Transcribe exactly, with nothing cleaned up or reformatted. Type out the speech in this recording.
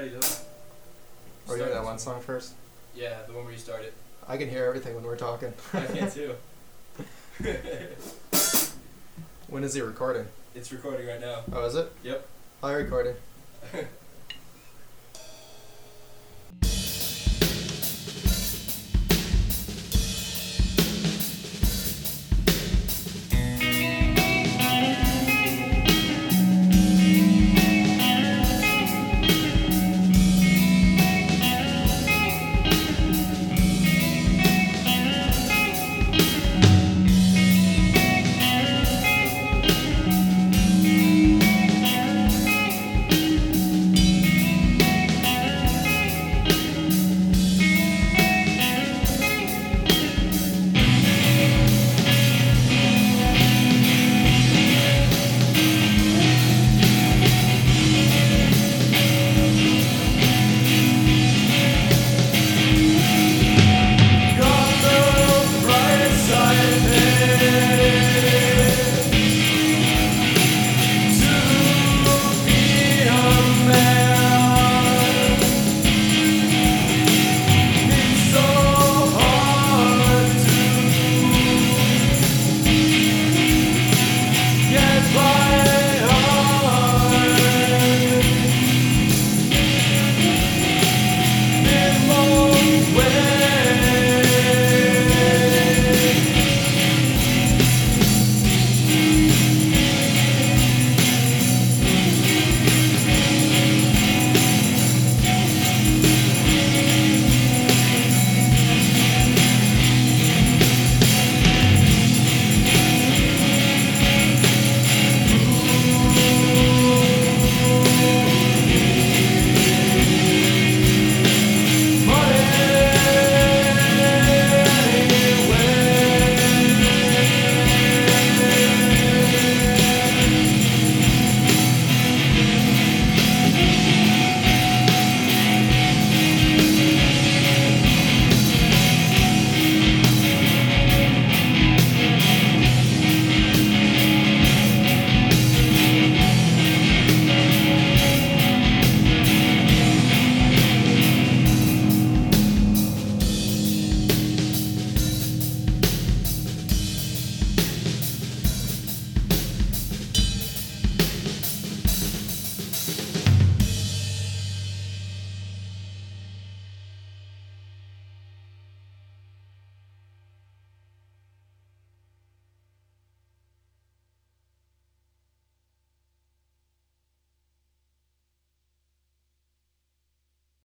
ready though. Are you doing that one song first? Yeah, the one where you started. I can hear everything when we're talking. I can too. When is he recording? It's recording right now. Oh, is it? Yep. Hi, recording.